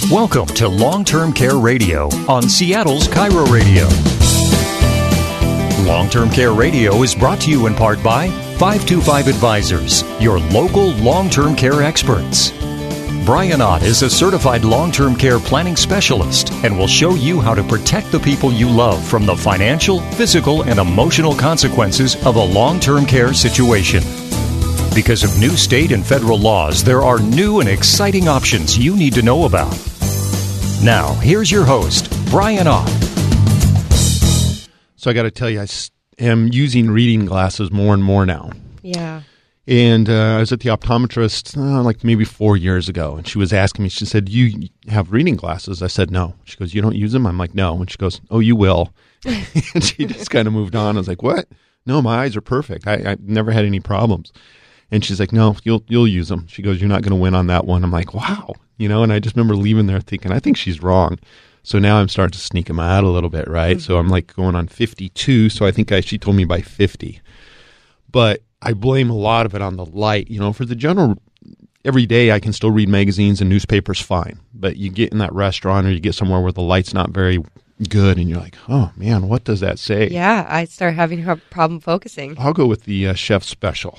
Welcome to Long-Term Care Radio on Seattle's Cairo Radio. Long-Term Care Radio is brought to you in part by 525 Advisors, your local long-term care experts. Brian Ott is a certified long-term care planning specialist and will show you how to protect the people you love from the financial, physical, and emotional consequences of a long-term care situation. Because of new state and federal laws, there are new and exciting options you need to know about. Now, here's your host, Brian Ott. So I got to tell you, I am using reading glasses more and more now. Yeah. And I was at the optometrist like maybe 4 years ago, and she was asking me, she said, you have reading glasses? I said, no. She goes, you don't use them? I'm like, no. And she goes, oh, you will. And she just kind of moved on. I was like, what? No, my eyes are perfect. I've never had any problems. And she's like, no, you'll use them. She goes, you're not going to win on that one. I'm like, wow. And I just remember leaving there thinking, I think she's wrong. So now I'm starting to sneak them out a little bit, right? Mm-hmm. So I'm like going on 52. So I think she told me by 50. But I blame a lot of it on the light. For the general, every day I can still read magazines and newspapers fine. But you get in that restaurant or you get somewhere where the light's not very good and you're like, oh man, what does that say? Yeah, I start having a problem focusing. I'll go with the chef special,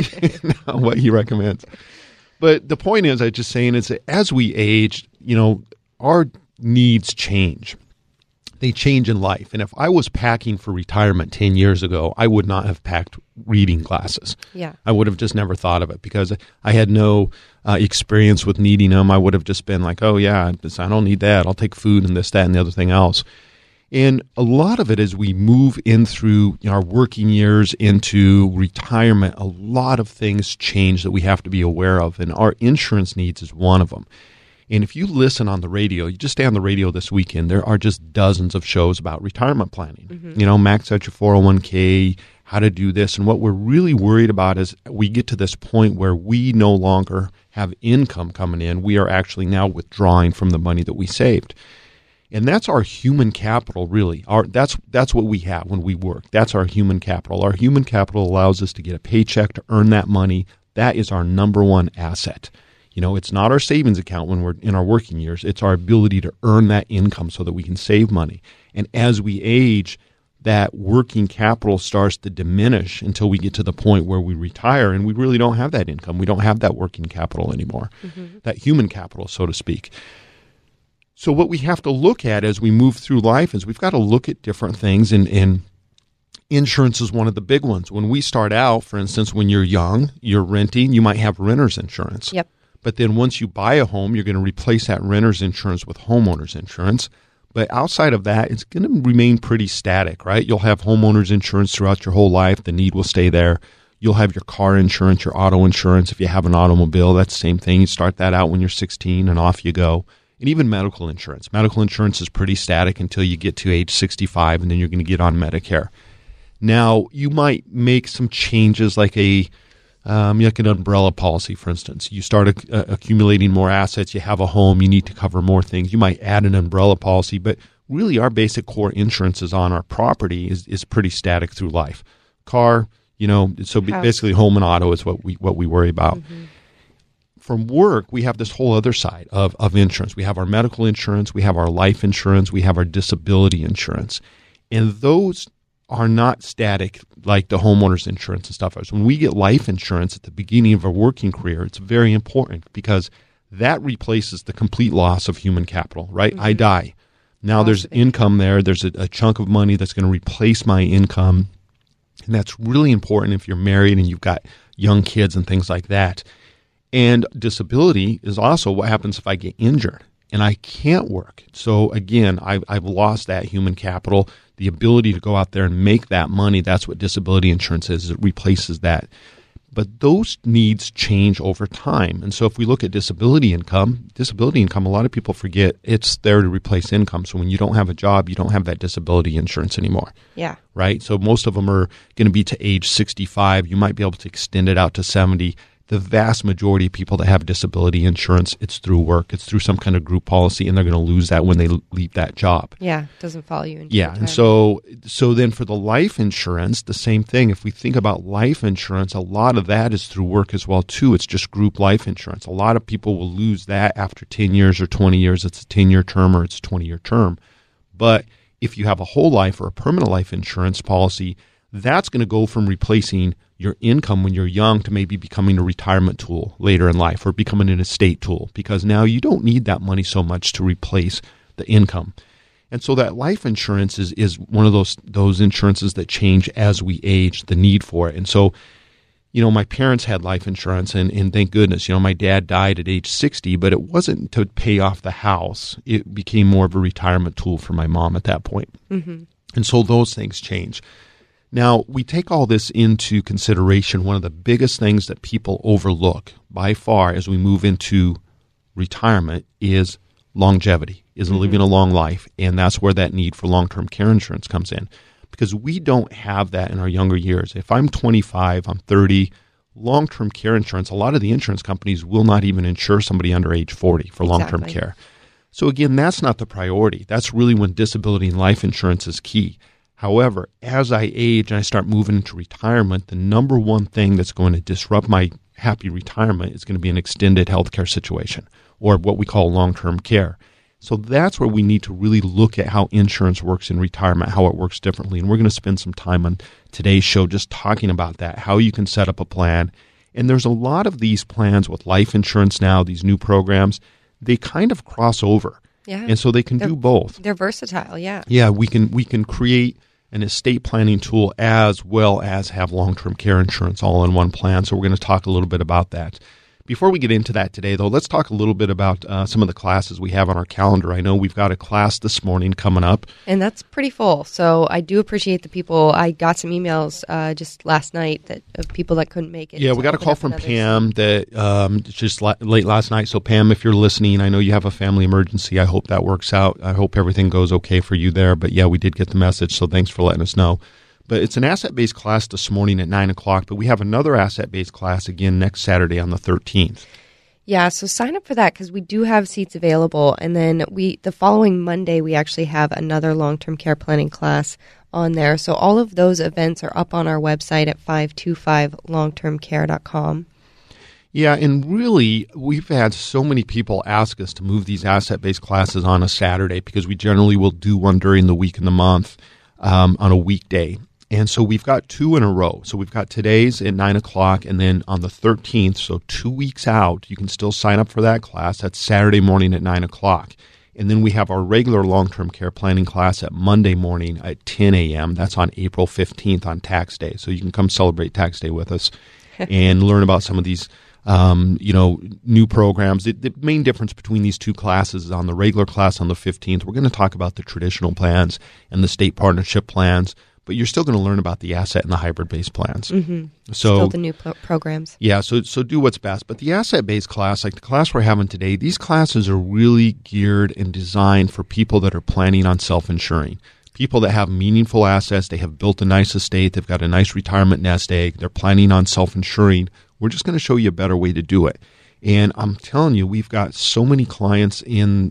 what he recommends. But the point is, I just saying is that as we age, our needs change. They change in life. And if I was packing for retirement 10 years ago, I would not have packed reading glasses. Yeah. I would have just never thought of it because I had no experience with needing them. I would have just been like, oh, yeah, I don't need that. I'll take food and this, that, and the other thing else. And a lot of it as we move in through our working years into retirement, a lot of things change that we have to be aware of. And our insurance needs is one of them. And if you listen on the radio, you just stay on the radio this weekend, there are just dozens of shows about retirement planning. Mm-hmm. Max out your 401k, how to do this. And what we're really worried about is we get to this point where we no longer have income coming in. We are actually now withdrawing from the money that we saved. And that's our human capital, really. That's what we have when we work. That's our human capital. Our human capital allows us to get a paycheck, to earn that money. That is our number one asset. It's not our savings account when we're in our working years. It's our ability to earn that income so that we can save money. And as we age, that working capital starts to diminish until we get to the point where we retire and we really don't have that income. We don't have that working capital anymore, that human capital, so to speak. So what we have to look at as we move through life is we've got to look at different things, and insurance is one of the big ones. When we start out, for instance, when you're young, you're renting, you might have renter's insurance. Yep. But then once you buy a home, you're going to replace that renter's insurance with homeowner's insurance. But outside of that, it's going to remain pretty static, right? You'll have homeowner's insurance throughout your whole life. The need will stay there. You'll have your car insurance, your auto insurance. If you have an automobile, that's the same thing. You start that out when you're 16 and off you go. And even medical insurance. Medical insurance is pretty static until you get to age 65, and then you're going to get on Medicare. Now, you might make some changes like an umbrella policy, for instance. You start accumulating more assets, you have a home, you need to cover more things. You might add an umbrella policy, but really our basic core insurances on our property is pretty static through life. Car, so basically home and auto is what we worry about. Mm-hmm. From work, we have this whole other side of insurance. We have our medical insurance, we have our life insurance, we have our disability insurance. And those are not static like the homeowner's insurance and stuff. When we get life insurance at the beginning of a working career, it's very important because that replaces the complete loss of human capital, right? Mm-hmm. I die. Now there's income there. There's a chunk of money that's going to replace my income. And that's really important if you're married and you've got young kids and things like that. And disability is also what happens if I get injured and I can't work. So again, I've lost that human capital, the ability to go out there and make that money. That's what disability insurance is. It replaces that. But those needs change over time. And so if we look at disability income, a lot of people forget it's there to replace income. So when you don't have a job, you don't have that disability insurance anymore. Yeah. Right? So most of them are going to be to age 65. You might be able to extend it out to 70. the vast majority of people that have disability insurance, it's through work. It's through some kind of group policy, and they're going to lose that when they leave that job. Yeah, it doesn't follow you into Yeah, and so then for the life insurance, the same thing. If we think about life insurance, a lot of that is through work as well, too. It's just group life insurance. A lot of people will lose that after 10 years or 20 years. It's a 10-year term or it's a 20-year term. But if you have a whole life or a permanent life insurance policy, that's going to go from replacing your income when you're young to maybe becoming a retirement tool later in life or becoming an estate tool, because now you don't need that money so much to replace the income. And so that life insurance is one of those insurances that change as we age, the need for it. And so, my parents had life insurance, and thank goodness, my dad died at age 60, but it wasn't to pay off the house. It became more of a retirement tool for my mom at that point. Mm-hmm. And so those things change. Now, we take all this into consideration. One of the biggest things that people overlook by far as we move into retirement is longevity, is living a long life. And that's where that need for long-term care insurance comes in, because we don't have that in our younger years. If I'm 25, I'm 30, long-term care insurance, a lot of the insurance companies will not even insure somebody under age 40 for long-term care. So again, that's not the priority. That's really when disability and life insurance is key. However, as I age and I start moving into retirement, the number one thing that's going to disrupt my happy retirement is going to be an extended healthcare situation, or what we call long-term care. So that's where we need to really look at how insurance works in retirement, how it works differently. And we're going to spend some time on today's show just talking about that, how you can set up a plan. And there's a lot of these plans with life insurance now, these new programs, they kind of cross over. Yeah. And so they can do both. They're versatile, yeah. Yeah, we can create an estate planning tool as well as have long-term care insurance all in one plan. So we're going to talk a little bit about that. Before we get into that today, though, let's talk a little bit about some of the classes we have on our calendar. I know we've got a class this morning coming up. And that's pretty full. So I do appreciate the people. I got some emails just last night of people that couldn't make it. Yeah, we got a call from Pam that just late last night. So Pam, if you're listening, I know you have a family emergency. I hope that works out. I hope everything goes okay for you there. But yeah, we did get the message, so thanks for letting us know. But it's an asset-based class this morning at 9 o'clock, but we have another asset-based class again next Saturday on the 13th. Yeah, so sign up for that because we do have seats available. And then the following Monday, we actually have another long-term care planning class on there. So all of those events are up on our website at 525longtermcare.com. Yeah, and really, we've had so many people ask us to move these asset-based classes on a Saturday because we generally will do one during the week and the month on a weekday. And so we've got two in a row. So we've got today's at 9 o'clock, and then on the 13th, so 2 weeks out, you can still sign up for that class. That's Saturday morning at 9 o'clock. And then we have our regular long-term care planning class at Monday morning at 10 a.m. That's on April 15th on Tax Day. So you can come celebrate Tax Day with us and learn about some of these new programs. The main difference between these two classes is on the regular class on the 15th, we're going to talk about the traditional plans and the state partnership plans, but you're still going to learn about the asset and the hybrid-based plans. Mm-hmm. So still the new programs. Yeah, so do what's best. But the asset-based class, like the class we're having today, these classes are really geared and designed for people that are planning on self-insuring. People that have meaningful assets, they have built a nice estate, they've got a nice retirement nest egg, they're planning on self-insuring. We're just going to show you a better way to do it. And I'm telling you, we've got so many clients in,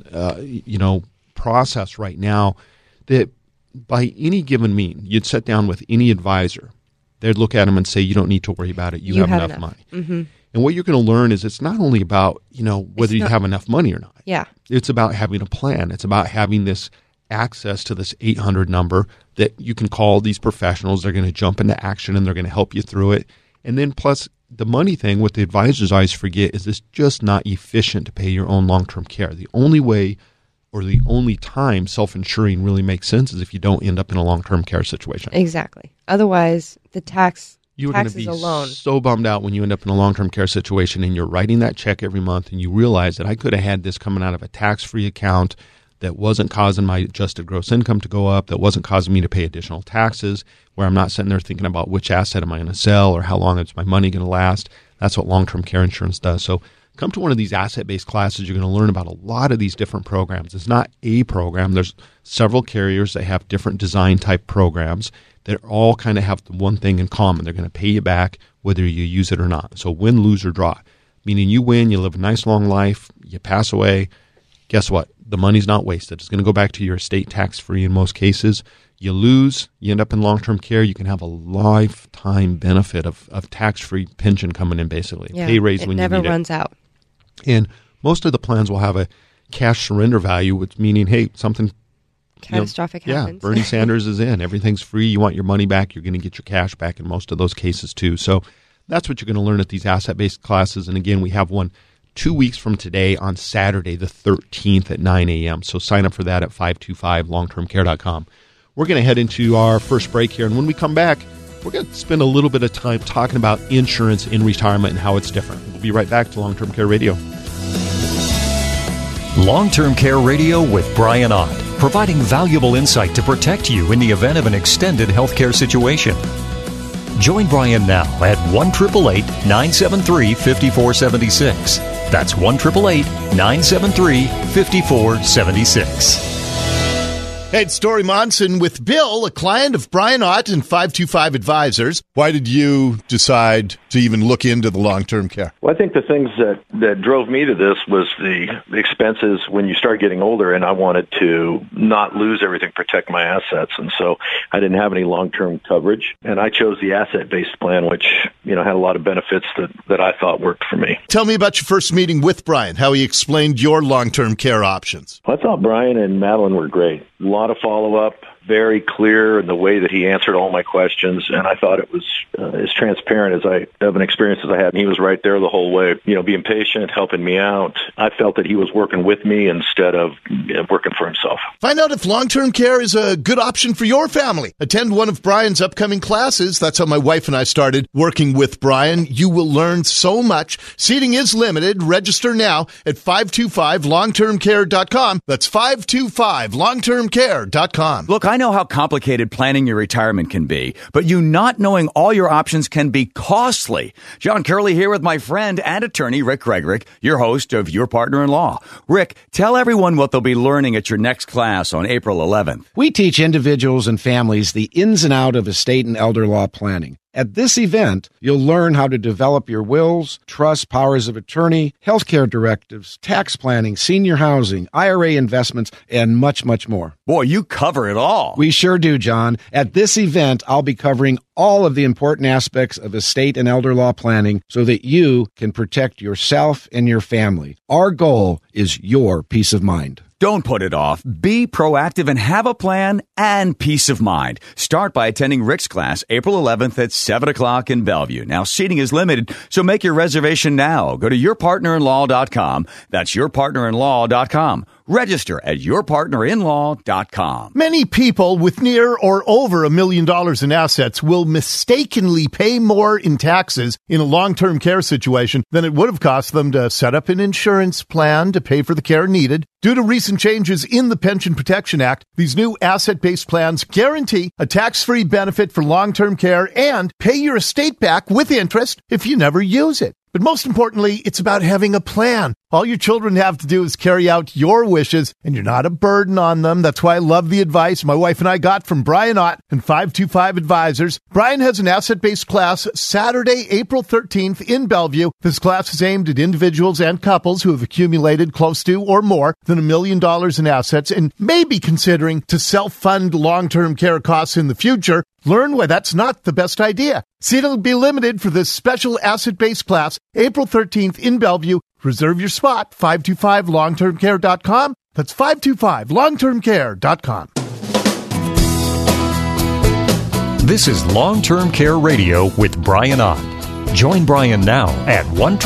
process right now that by any given mean, you'd sit down with any advisor, they'd look at them and say, you don't need to worry about it. You have enough money. Mm-hmm. And what you're going to learn is it's not only about, whether you have enough money or not. Yeah. It's about having a plan. It's about having this access to this 800 number that you can call these professionals. They're going to jump into action and they're going to help you through it. And then plus the money thing, what the advisors always forget is it's just not efficient to pay your own long-term care. The only way or the only time self-insuring really makes sense is if you don't end up in a long-term care situation. Exactly. Otherwise, the taxes You're going to be alone. So bummed out when you end up in a long-term care situation and you're writing that check every month and you realize that I could have had this coming out of a tax-free account that wasn't causing my adjusted gross income to go up, that wasn't causing me to pay additional taxes, where I'm not sitting there thinking about which asset am I going to sell or how long is my money going to last. That's what long-term care insurance does. So come to one of these asset-based classes. You're going to learn about a lot of these different programs. It's not a program. There's several carriers that have different design-type programs they all kind of have the one thing in common. They're going to pay you back whether you use it or not. So win, lose, or draw. Meaning you win, you live a nice long life, you pass away. Guess what? The money's not wasted. It's going to go back to your estate tax-free in most cases. You lose, you end up in long-term care, you can have a lifetime benefit of tax-free pension coming in, basically. Yeah, pay raise when you need it. It never runs out. And most of the plans will have a cash surrender value, which meaning, hey, something catastrophic happens. Yeah, Bernie Sanders is in. Everything's free. You want your money back, you're going to get your cash back in most of those cases too. So that's what you're going to learn at these asset-based classes. And again, we have one 2 weeks from today on Saturday, the 13th at 9 a.m. So sign up for that at 525longtermcare.com. We're going to head into our first break here. And when we come back, we're going to spend a little bit of time talking about insurance in retirement and how it's different. We'll be right back to Long-Term Care Radio. Long-Term Care Radio with Brian Ott, providing valuable insight to protect you in the event of an extended healthcare situation. Join Brian now at 1-888-973-5476. That's 1-888-973-5476. Hey, it's Dory Monson with Bill, a client of Brian Ott and 525 Advisors. Why did you decide to even look into the long-term care? Well, I think the things that drove me to this was the expenses when you start getting older, and I wanted to not lose everything, protect my assets. And so I didn't have any long-term coverage, and I chose the asset-based plan, which, had a lot of benefits that I thought worked for me. Tell me about your first meeting with Brian, how he explained your long-term care options. I thought Brian and Madeline were great. A lot of follow-up, very clear in the way that he answered all my questions, and I thought it was as transparent of an experience as I had. And he was right there the whole way, being patient, helping me out. I felt that he was working with me instead of working for himself. Find out if long-term care is a good option for your family. Attend one of Brian's upcoming classes. That's how my wife and I started working with Brian. You will learn so much. Seating is limited. Register now at 525longtermcare.com. That's 525longtermcare.com. Look, I know how complicated planning your retirement can be, but you not knowing all your options can be costly. John Curley here with my friend and attorney, Rick Gregorick, your host of Your Partner-in-Law. Rick, tell everyone what they'll be learning at your next class on April 11th. We teach individuals and families the ins and outs of estate and elder law planning. At this event, you'll learn how to develop your wills, trusts, powers of attorney, healthcare directives, tax planning, senior housing, IRA investments, and much, much more. Boy, you cover it all. We sure do, John. At this event, I'll be covering all of the important aspects of estate and elder law planning so that you can protect yourself and your family. Our goal is your peace of mind. Don't put it off. Be proactive and have a plan and peace of mind. Start by attending Rick's class April 11th at 7 o'clock in Bellevue. Now, seating is limited, so make your reservation now. Go to yourpartnerinlaw.com. That's yourpartnerinlaw.com. Register at yourpartnerinlaw.com. Many people with near or over $1 million in assets will mistakenly pay more in taxes in a long-term care situation than it would have cost them to set up an insurance plan to pay for the care needed. Due to recent changes in the Pension Protection Act, these new asset-based plans guarantee a tax-free benefit for long-term care and pay your estate back with interest if you never use it. But most importantly, it's about having a plan. All your children have to do is carry out your wishes, and you're not a burden on them. That's why I love the advice my wife and I got from Brian Ott and 525 Advisors. Brian has an asset-based class Saturday, April 13th in Bellevue. This class is aimed at individuals and couples who have accumulated close to or more than $1 million in assets and may be considering to self-fund long-term care costs in the future. Learn why that's not the best idea. Seating will be limited for this special asset-based class, April 13th in Bellevue. Reserve your spot, 525longtermcare.com. That's 525longtermcare.com. This is Long-Term Care Radio with Brian Ott. Join Brian now at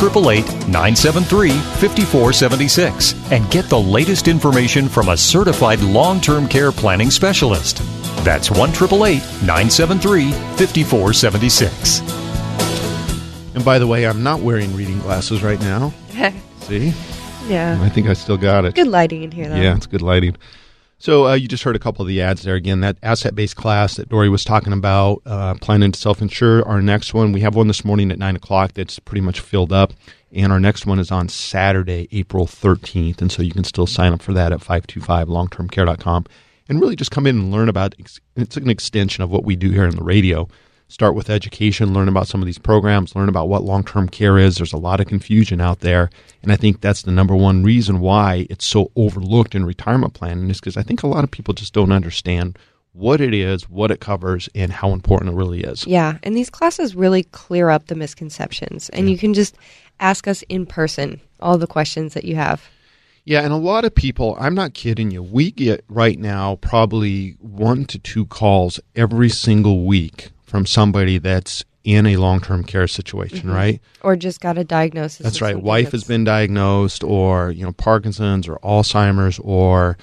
1-888-973-5476 and get the latest information from a certified long-term care planning specialist. That's 1-888-973-5476. And by the way, I'm not wearing reading glasses right now. See? Yeah. I think I still got it. Good lighting in here, though. Yeah, it's good lighting. So you just heard a couple of the ads there. Again, that asset-based class that Dory was talking about, planning to self-insure. Our next one, we have one this morning at 9 o'clock that's pretty much filled up. And our next one is on Saturday, April 13th. And so you can still sign up for that at 525longtermcare.com. and really just come in and learn about it's an extension of what we do here on the radio. Start with education, learn about some of these programs, learn about what long-term care is. There's a lot of confusion out there, and I think that's the number one reason why it's so overlooked in retirement planning is because I think a lot of people just don't understand what it is, what it covers, and how important it really is. Yeah, and these classes really clear up the misconceptions, and you can just ask us in person all the questions that you have. Yeah, and a lot of people, I'm not kidding you, we get right now probably 1 to 2 calls every single week from somebody that's in a long-term care situation, right? Or just got a diagnosis. That's right. Wife has been diagnosed, or Parkinson's, or Alzheimer's, or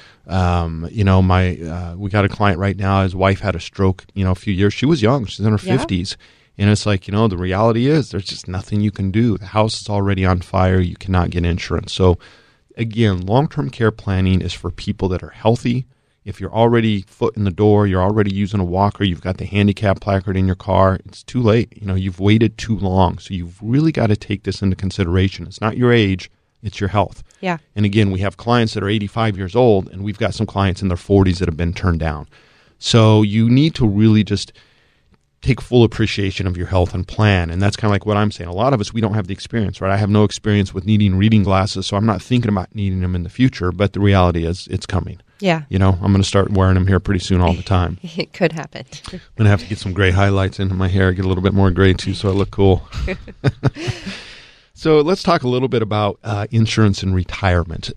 we got a client right now. His wife had a stroke, a few years. She was young. She's in her 50s, and it's like the reality is there's just nothing you can do. The house is already on fire. You cannot get insurance. So, again, long-term care planning is for people that are healthy. If you're already foot in the door, you're already using a walker, you've got the handicap placard in your car, it's too late. You've waited too long. So you've really got to take this into consideration. It's not your age, it's your health. Yeah. And again, we have clients that are 85 years old, and we've got some clients in their 40s that have been turned down. So you need to really just take full appreciation of your health and plan. And that's kind of like what I'm saying. A lot of us, we don't have the experience, right? I have no experience with needing reading glasses, so I'm not thinking about needing them in the future. But the reality is it's coming. Yeah. I'm going to start wearing them here pretty soon all the time. It could happen. I'm going to have to get some gray highlights into my hair, get a little bit more gray too, so I look cool. So let's talk a little bit about insurance and retirement.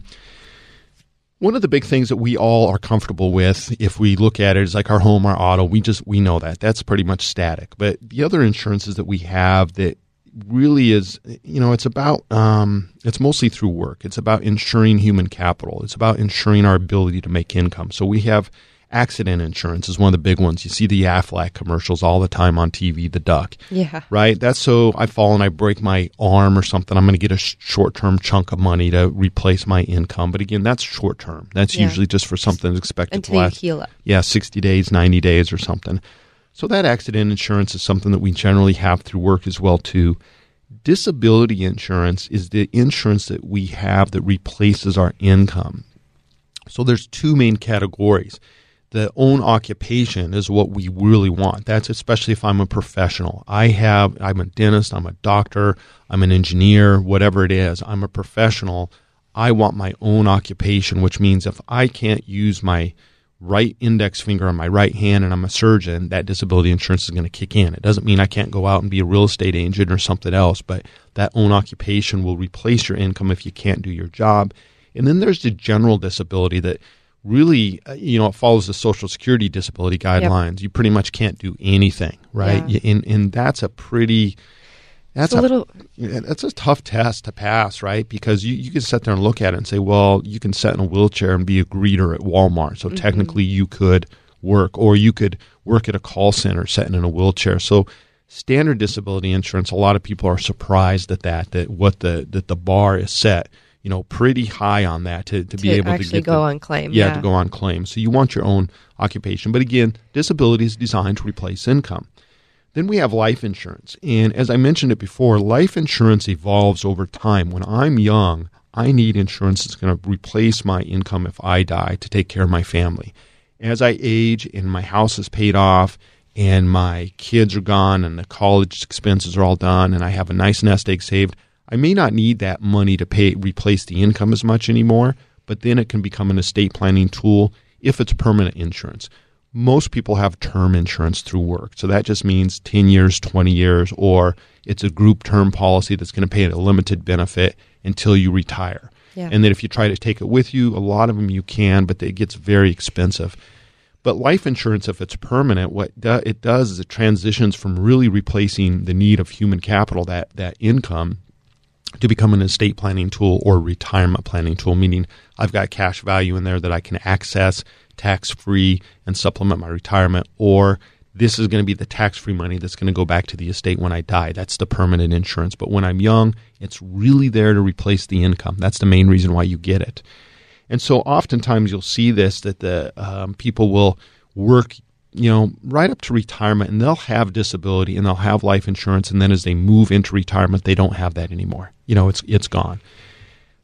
One of the big things that we all are comfortable with, if we look at it, is like our home, our auto. We know that. That's pretty much static. But the other insurances that we have that really is, it's about, it's mostly through work. It's about insuring human capital. It's about insuring our ability to make income. So we have accident insurance is one of the big ones. You see the Aflac commercials all the time on TV, the duck. Yeah. Right? That's so I fall and I break my arm or something. I'm going to get a short-term chunk of money to replace my income. But again, that's short-term. That's usually just for something that's expected to last. Until you heal up. Yeah, 60 days, 90 days or something. So that accident insurance is something that we generally have through work as well too. Disability insurance is the insurance that we have that replaces our income. So there's two main categories. The own occupation is what we really want. That's especially if I'm a professional. I'm a dentist, I'm a doctor, I'm an engineer, whatever it is. I'm a professional. I want my own occupation, which means if I can't use my right index finger on my right hand and I'm a surgeon, that disability insurance is going to kick in. It doesn't mean I can't go out and be a real estate agent or something else, but that own occupation will replace your income if you can't do your job. And then there's the general disability that really, it follows the Social Security disability guidelines. Yep. You pretty much can't do anything, right? Yeah. And that's a pretty... That's a tough test to pass, right? Because you can sit there and look at it and say, well, you can sit in a wheelchair and be a greeter at Walmart. So technically you could work, or you could work at a call center sitting in a wheelchair. So standard disability insurance, a lot of people are surprised at that the bar is set, pretty high on that to be able to actually go on claim. Yeah, to go on claim. So you want your own occupation. But again, disability is designed to replace income. Then we have life insurance. And as I mentioned it before, life insurance evolves over time. When I'm young, I need insurance that's going to replace my income if I die to take care of my family. As I age and my house is paid off and my kids are gone and the college expenses are all done and I have a nice nest egg saved, I may not need that money to replace the income as much anymore, but then it can become an estate planning tool if it's permanent insurance. Most people have term insurance through work. So that just means 10 years, 20 years, or it's a group term policy that's going to pay a limited benefit until you retire. Yeah. And then if you try to take it with you, a lot of them you can, but it gets very expensive. But life insurance, if it's permanent, what it does is it transitions from really replacing the need of human capital, that income, to become an estate planning tool or retirement planning tool, meaning I've got cash value in there that I can access tax-free and supplement my retirement, or this is going to be the tax-free money that's going to go back to the estate when I die. That's the permanent insurance. But when I'm young, it's really there to replace the income. That's the main reason why you get it. And so oftentimes you'll see this, that the people will work right up to retirement, and they'll have disability and they'll have life insurance, and then as they move into retirement, they don't have that anymore. It's gone.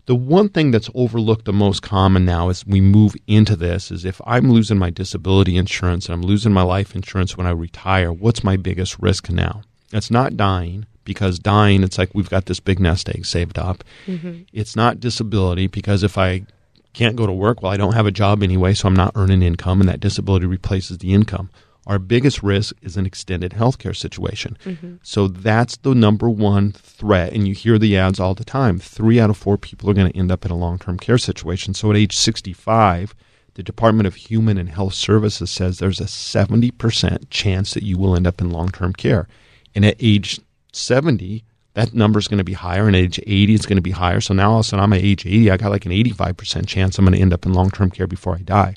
The one thing that's overlooked the most common now as we move into this is if I'm losing my disability insurance and I'm losing my life insurance when I retire, what's my biggest risk now? It's not dying, because dying, it's like we've got this big nest egg saved up. Mm-hmm. It's not disability, because if I can't go to work, well, I don't have a job anyway, so I'm not earning income, and that disability replaces the income. Our biggest risk is an extended healthcare situation. Mm-hmm. So that's the number one threat. And you hear the ads all the time. 3 out of 4 people are going to end up in a long-term care situation. So at age 65, the Department of Human and Health Services says there's a 70% chance that you will end up in long-term care. And at age 70, that number is going to be higher. And at age 80, it's going to be higher. So now all of a sudden I'm at age 80, I got like an 85% chance I'm going to end up in long-term care before I die.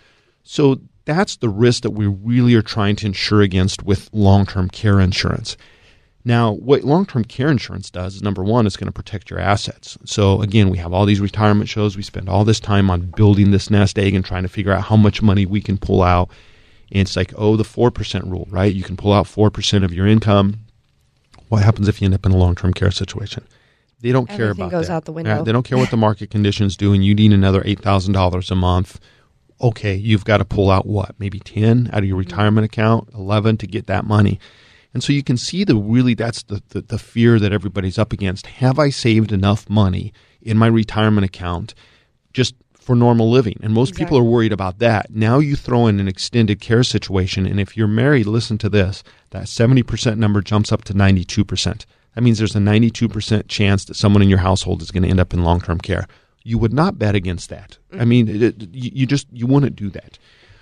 So that's the risk that we really are trying to insure against with long-term care insurance. Now, what long-term care insurance does is, number one, it's going to protect your assets. So, again, we have all these retirement shows. We spend all this time on building this nest egg and trying to figure out how much money we can pull out. And it's like, the 4% rule, right? You can pull out 4% of your income. What happens if you end up in a long-term care situation? They don't care about that. Everything goes out the window. They don't care what the market conditions do, and you need another $8,000 a month. Okay, you've got to pull out what? Maybe 10 out of your retirement account, 11 to get that money. And so you can see that's the fear that everybody's up against. Have I saved enough money in my retirement account just for normal living? And most people are worried about that. Now you throw in an extended care situation, and if you're married, listen to this, that 70% number jumps up to 92%. That means there's a 92% chance that someone in your household is going to end up in long-term care. You would not bet against that. I mean, you wouldn't do that.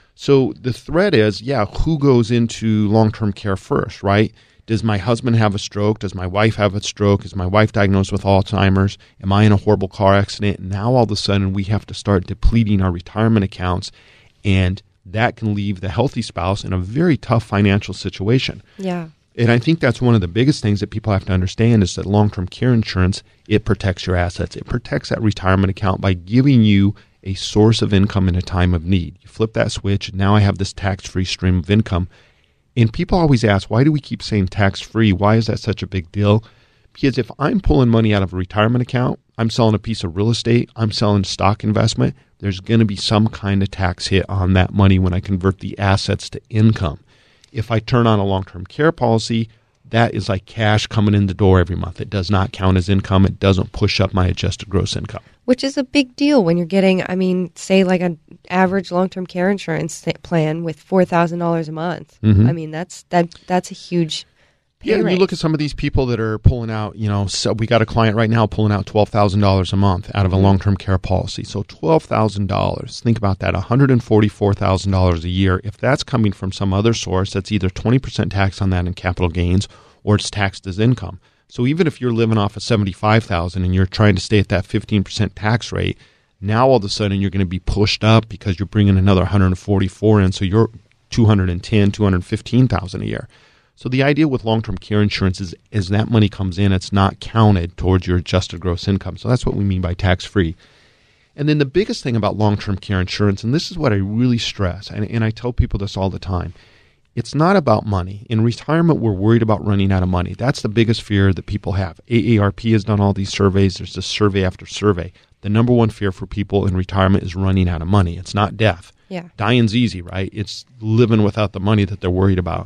So the threat is, who goes into long-term care first, right? Does my husband have a stroke? Does my wife have a stroke? Is my wife diagnosed with Alzheimer's? Am I in a horrible car accident? Now all of a sudden we have to start depleting our retirement accounts, and that can leave the healthy spouse in a very tough financial situation. Yeah. And I think that's one of the biggest things that people have to understand is that long-term care insurance, it protects your assets. It protects that retirement account by giving you a source of income in a time of need. You flip that switch, and now I have this tax-free stream of income. And people always ask, why do we keep saying tax-free? Why is that such a big deal? Because if I'm pulling money out of a retirement account, I'm selling a piece of real estate, I'm selling stock investment, there's going to be some kind of tax hit on that money when I convert the assets to income. If I turn on a long-term care policy, that is like cash coming in the door every month. It does not count as income. It doesn't push up my adjusted gross income. Which is a big deal when you're getting, say like an average long-term care insurance plan with $4,000 a month. Mm-hmm. That's a huge pay rate. You look at some of these people that are pulling out, so we got a client right now pulling out $12,000 a month out of a long-term care policy. So $12,000, think about that, $144,000 a year. If that's coming from some other source, that's either 20% tax on that in capital gains or it's taxed as income. So even if you're living off of $75,000 and you're trying to stay at that 15% tax rate, now all of a sudden you're going to be pushed up because you're bringing another $144,000 in, so you're $210,000, $215,000 a year. So the idea with long-term care insurance is as that money comes in, it's not counted towards your adjusted gross income. So that's what we mean by tax-free. And then the biggest thing about long-term care insurance, and this is what I really stress, and I tell people this all the time, it's not about money. In retirement, we're worried about running out of money. That's the biggest fear that people have. AARP has done all these surveys. There's just survey after survey. The number one fear for people in retirement is running out of money. It's not death. Yeah. Dying's easy, right? It's living without the money that they're worried about.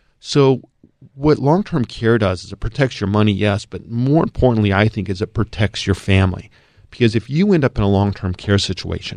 So what long-term care does is it protects your money, yes, but more importantly, I think, is it protects your family. Because if you end up in a long-term care situation,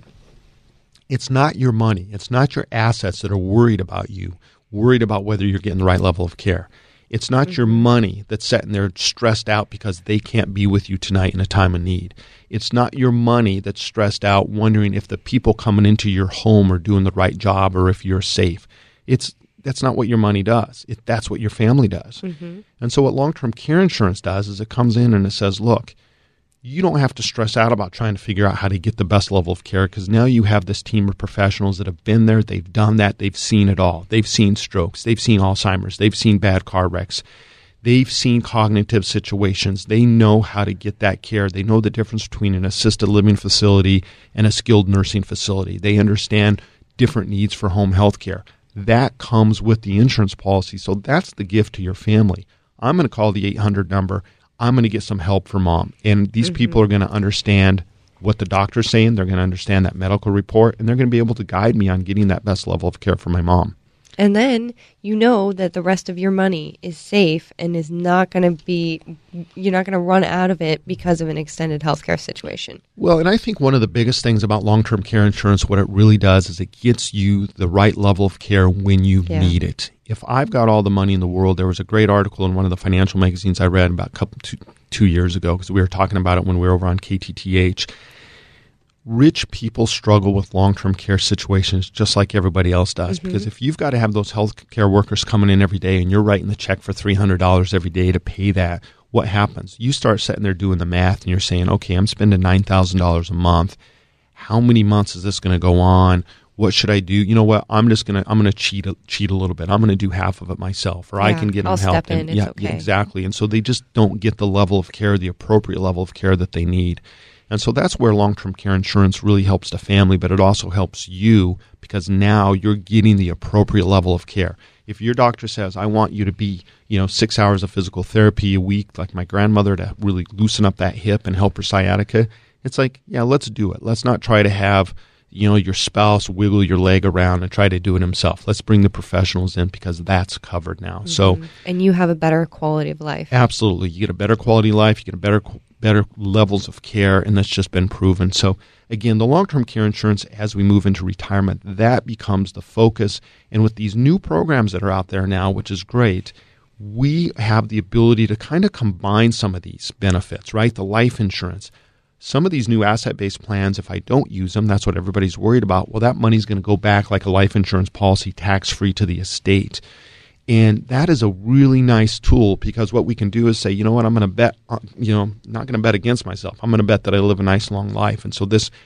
it's not your money. It's not your assets that are worried about you, worried about whether you're getting the right level of care. It's not your money that's sitting there stressed out because they can't be with you tonight in a time of need. It's not your money that's stressed out wondering if the people coming into your home are doing the right job or if you're safe. That's not what your money does. That's what your family does. Mm-hmm. And so what long-term care insurance does is it comes in and it says, look, you don't have to stress out about trying to figure out how to get the best level of care because now you have this team of professionals that have been there, they've done that, they've seen it all. They've seen strokes, they've seen Alzheimer's, they've seen bad car wrecks, they've seen cognitive situations. They know how to get that care. They know the difference between an assisted living facility and a skilled nursing facility. They understand different needs for home health care. That comes with the insurance policy. So that's the gift to your family. I'm going to call the 800 number. I'm going to get some help for mom. And these people are going to understand what the doctor's saying. They're going to understand that medical report, and they're going to be able to guide me on getting that best level of care for my mom. And then you know that the rest of your money is safe and is not going to be, you're not going to run out of it because of an extended healthcare situation. Well, and I think one of the biggest things about long-term care insurance, what it really does is it gets you the right level of care when you need it. If I've got all the money in the world, there was a great article in one of the financial magazines I read about two years ago, because we were talking about it when we were over on KTTH. Rich people struggle with long-term care situations just like everybody else does, because if you've got to have those health care workers coming in every day and you're writing the check for $300 every day to pay that, what happens? You start sitting there doing the math and you're saying, okay, I'm spending $9,000 a month. How many months is this going to go on? What should I do? You know what? I'm going to cheat a little bit. I'm going to do half of it myself, or I can get them help. Step in. It's okay. Exactly. And so they just don't get the level of care, the appropriate level of care that they need. And so that's where long-term care insurance really helps the family, but it also helps you, because now you're getting the appropriate level of care. If your doctor says, I want you to be, 6 hours of physical therapy a week, like my grandmother, to really loosen up that hip and help her sciatica, it's like, yeah, let's do it. Let's not try to have, your spouse wiggle your leg around and try to do it himself. Let's bring the professionals in, because that's covered now. So, and you have a better quality of life. Absolutely. You get a better quality of life. You get a better levels of care, and that's just been proven. So again, the long-term care insurance, as we move into retirement, that becomes the focus. And with these new programs that are out there now, which is great, we have the ability to kind of combine some of these benefits, right? The life insurance. Some of these new asset-based plans, if I don't use them, that's what everybody's worried about. Well, that money's going to go back like a life insurance policy, tax-free to the estate. And that is a really nice tool, because what we can do is say, you know what, I'm going to bet, not going to bet against myself. I'm going to bet that I live a nice long life. And so this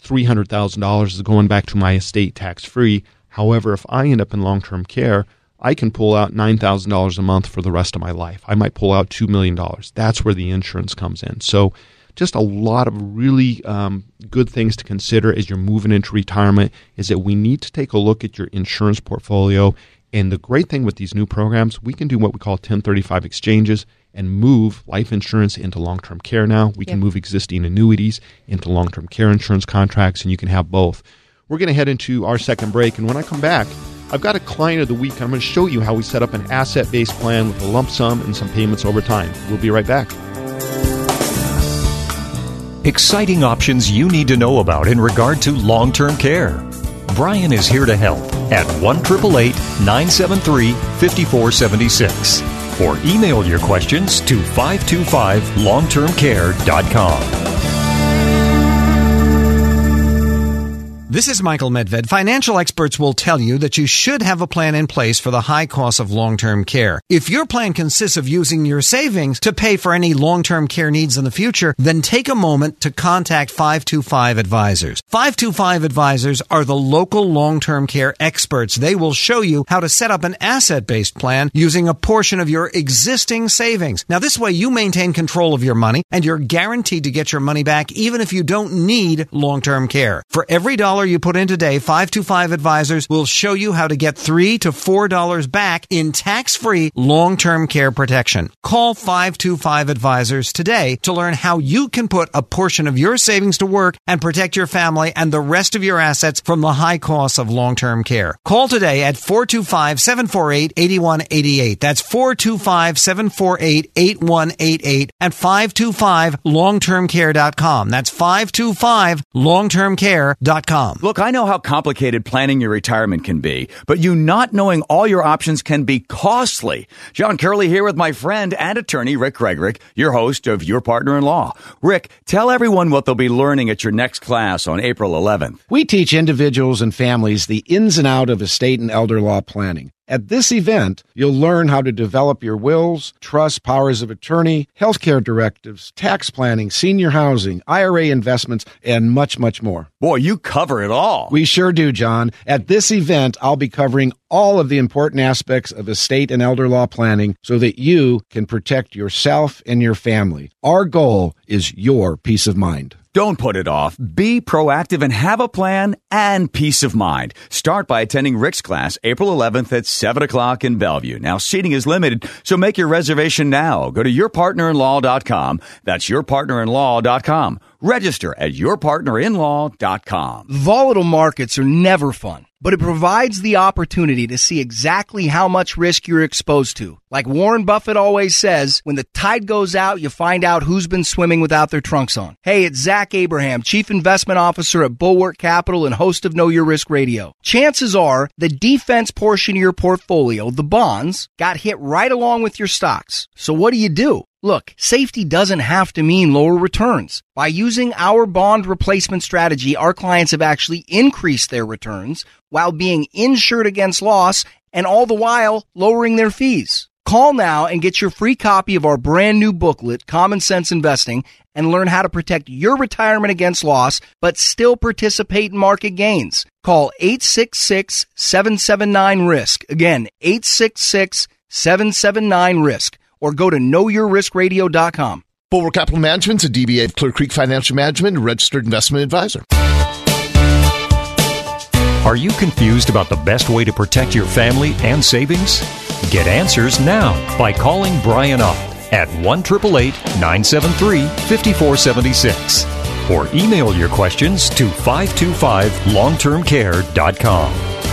$300,000 is going back to my estate tax-free. However, if I end up in long-term care, I can pull out $9,000 a month for the rest of my life. I might pull out $2 million. That's where the insurance comes in. So just a lot of really good things to consider as you're moving into retirement is that we need to take a look at your insurance portfolio. And the great thing with these new programs, we can do what we call 1035 exchanges and move life insurance into long-term care now. We can move existing annuities into long-term care insurance contracts, and you can have both. We're going to head into our second break, and when I come back, I've got a client of the week. I'm going to show you how we set up an asset-based plan with a lump sum and some payments over time. We'll be right back. Exciting options you need to know about in regard to long-term care. Brian is here to help at 1-888-973-5476 or email your questions to 525longtermcare.com. This is Michael Medved. Financial experts will tell you that you should have a plan in place for the high cost of long-term care. If your plan consists of using your savings to pay for any long-term care needs in the future, then take a moment to contact 525 Advisors. 525 Advisors are the local long-term care experts. They will show you how to set up an asset-based plan using a portion of your existing savings. Now, this way you maintain control of your money, and you're guaranteed to get your money back even if you don't need long-term care. For every dollar you put in today, 525 Advisors will show you how to get $3 to $4 back in tax-free long-term care protection. Call 525 Advisors today to learn how you can put a portion of your savings to work and protect your family and the rest of your assets from the high costs of long-term care. Call today at 425-748-8188. That's 425-748-8188 and 525longtermcare.com. That's 525longtermcare.com. Look, I know how complicated planning your retirement can be, but you not knowing all your options can be costly. John Curley here with my friend and attorney, Rick Gregorick, your host of Your Partner-in-Law. Rick, tell everyone what they'll be learning at your next class on April 11th. We teach individuals and families the ins and outs of estate and elder law planning. At this event, you'll learn how to develop your wills, trusts, powers of attorney, healthcare directives, tax planning, senior housing, IRA investments, and much, much more. Boy, you cover it all. We sure do, John. At this event, I'll be covering all of the important aspects of estate and elder law planning so that you can protect yourself and your family. Our goal is your peace of mind. Don't put it off. Be proactive and have a plan and peace of mind. Start by attending Rick's class April 11th at 7 o'clock in Bellevue. Now, seating is limited, so make your reservation now. Go to yourpartnerinlaw.com. That's yourpartnerinlaw.com. Register at yourpartnerinlaw.com. Volatile markets are never fun, but it provides the opportunity to see exactly how much risk you're exposed to. Like Warren Buffett always says, when the tide goes out, you find out who's been swimming without their trunks on. Hey, it's Zach Abraham, Chief Investment Officer at Bulwark Capital and host of Know Your Risk Radio. Chances are the defense portion of your portfolio, the bonds, got hit right along with your stocks. So what do? Look, safety doesn't have to mean lower returns. By using our bond replacement strategy, our clients have actually increased their returns while being insured against loss and all the while lowering their fees. Call now and get your free copy of our brand new booklet, Common Sense Investing, and learn how to protect your retirement against loss, but still participate in market gains. Call 866-779-RISK. Again, 866-779-RISK. Or go to knowyourriskradio.com. Bulwark Capital Management's a DBA of Clear Creek Financial Management, a registered investment advisor. Are you confused about the best way to protect your family and savings? Get answers now by calling Brian Ott at 1-888-973-5476 or email your questions to 525longtermcare.com.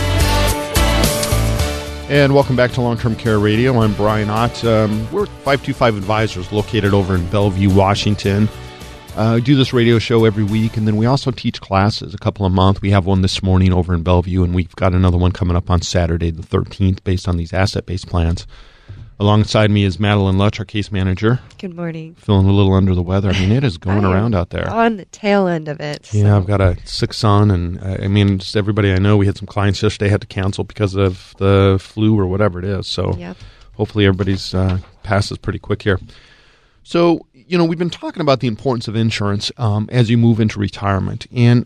And welcome back to Long-Term Care Radio. I'm Brian Ott. We're 525 Advisors located over in Bellevue, Washington. Do this radio show every week, and then we also teach classes a couple a month. We have one this morning over in Bellevue, and we've got another one coming up on Saturday the 13th based on these asset-based plans. Alongside me is Madeline Lutch, our case manager. Good morning. Feeling a little under the weather. I mean, it is going around out there. On the tail end of it. Yeah, so. I've got a sick son, and just everybody I know, we had some clients yesterday had to cancel because of the flu or whatever it is. So hopefully everybody's passes pretty quick here. So, we've been talking about the importance of insurance as you move into retirement. And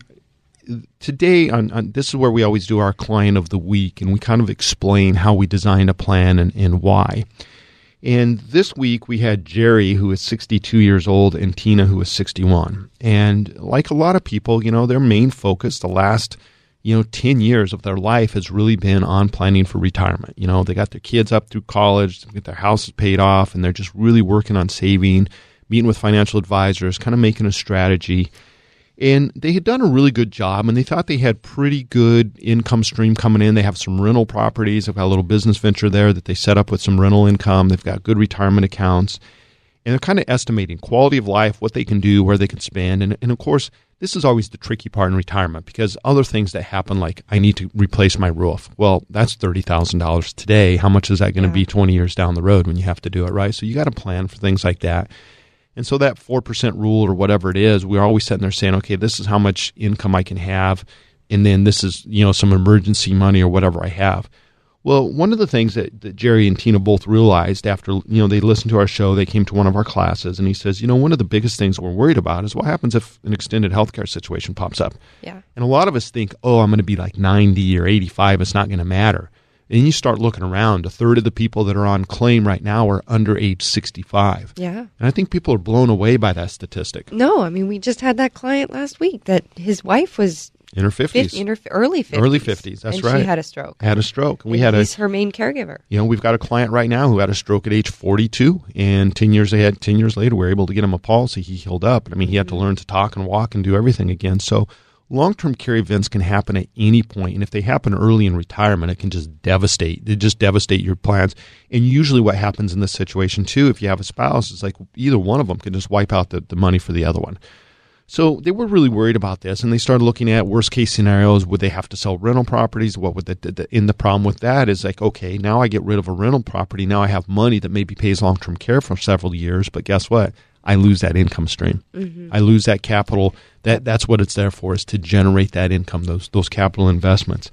today, this is where we always do our client of the week, and we kind of explain how we designed a plan and why. And this week, we had Jerry, who is 62 years old, and Tina, who is 61. And like a lot of people, their main focus the last 10 years of their life has really been on planning for retirement. They got their kids up through college, they get their houses paid off, and they're just really working on saving, meeting with financial advisors, kind of making a strategy. And they had done a really good job, and they thought they had pretty good income stream coming in. They have some rental properties. They've got a little business venture there that they set up with some rental income. They've got good retirement accounts. And they're kind of estimating quality of life, what they can do, where they can spend. And of course, this is always the tricky part in retirement because other things that happen, like I need to replace my roof. Well, that's $30,000 today. How much is that going to be 20 years down the road when you have to do it, right? So you got to plan for things like that. And so that 4% rule or whatever it is, we're always sitting there saying, okay, this is how much income I can have, and then this is, some emergency money or whatever I have. Well, one of the things that Jerry and Tina both realized after, they listened to our show, they came to one of our classes, and he says, one of the biggest things we're worried about is what happens if an extended healthcare situation pops up. Yeah. And a lot of us think, I'm going to be like 90 or 85, it's not going to matter. And you start looking around, a third of the people that are on claim right now are under age 65. Yeah. And I think people are blown away by that statistic. No, we just had that client last week that his wife was in her 50s. Early 50s. Early 50s, that's right. And she had a stroke. Had a stroke. And he's her main caregiver. We've got a client right now who had a stroke at age 42, and 10 years later, we were able to get him a policy. He healed up. He had to learn to talk and walk and do everything again. So long-term care events can happen at any point, and if they happen early in retirement, it can just devastate your plans. And usually what happens in this situation, too, if you have a spouse, it's like either one of them can just wipe out the money for the other one. So they were really worried about this, and they started looking at worst-case scenarios. Would they have to sell rental properties? What would the problem with that is like, okay, now I get rid of a rental property. Now I have money that maybe pays long-term care for several years, but guess what? I lose that income stream. Mm-hmm. I lose that capital. That's what it's there for, is to generate that income, those capital investments.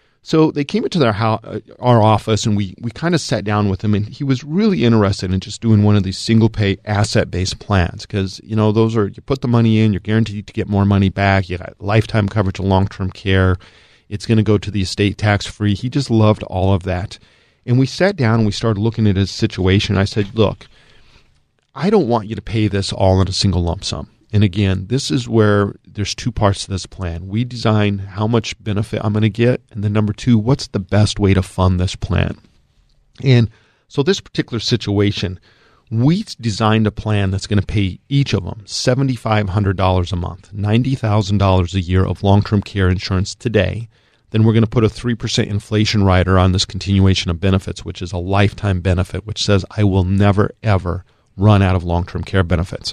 So they came into our office, and we kind of sat down with him, and he was really interested in just doing one of these single-pay asset-based plans because, those are, you put the money in, you're guaranteed to get more money back, you got lifetime coverage of long-term care, it's going to go to the estate tax-free. He just loved all of that. And we sat down, and we started looking at his situation. I said, look, I don't want you to pay this all in a single lump sum. And again, this is where there's two parts to this plan. We design how much benefit I'm going to get, and then number two, what's the best way to fund this plan? And so this particular situation, we designed a plan that's going to pay each of them $7,500 a month, $90,000 a year of long-term care insurance today. Then we're going to put a 3% inflation rider on this continuation of benefits, which is a lifetime benefit, which says I will never, ever run out of long-term care benefits.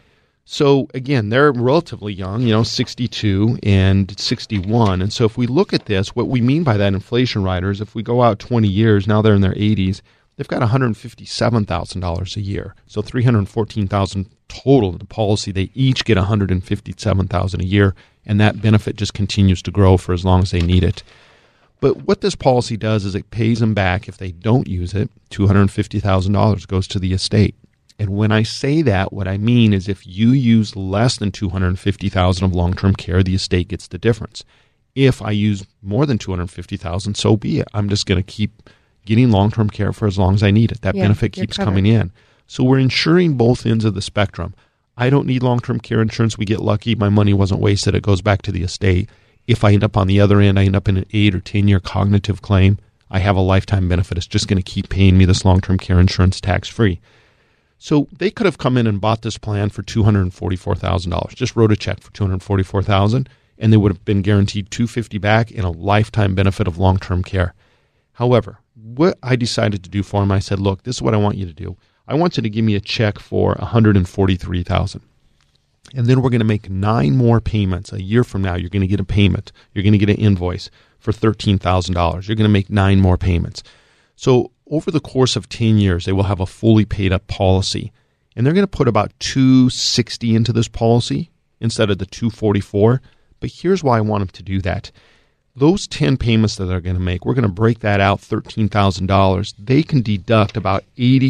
So again, they're relatively young, 62 and 61. And so if we look at this, what we mean by that inflation rider is if we go out 20 years, now they're in their 80s, they've got $157,000 a year. So $314,000 total in the policy. They each get $157,000 a year, and that benefit just continues to grow for as long as they need it. But what this policy does is it pays them back if they don't use it. $250,000 goes to the estate. And when I say that, what I mean is if you use less than $250,000 of long-term care, the estate gets the difference. If I use more than $250,000, so be it. I'm just going to keep getting long-term care for as long as I need it. That benefit keeps coming in. So we're insuring both ends of the spectrum. I don't need long-term care insurance. We get lucky. My money wasn't wasted. It goes back to the estate. If I end up on the other end, I end up in an 8 or 10-year cognitive claim, I have a lifetime benefit. It's just going to keep paying me this long-term care insurance tax-free. So they could have come in and bought this plan for $244,000, just wrote a check for $244,000, and they would have been guaranteed $250,000 back in a lifetime benefit of long-term care. However, what I decided to do for them, I said, look, this is what I want you to do. I want you to give me a check for $143,000. And then we're going to make 9 more payments. A year from now, you're going to get a payment. You're going to get an invoice for $13,000. You're going to make 9 more payments. So over the course of 10 years, they will have a fully paid up policy. And they're going to put about $260 into this policy instead of the $244. But here's why I want them to do that. Those 10 payments that they're going to make, we're going to break that out, $13,000. They can deduct about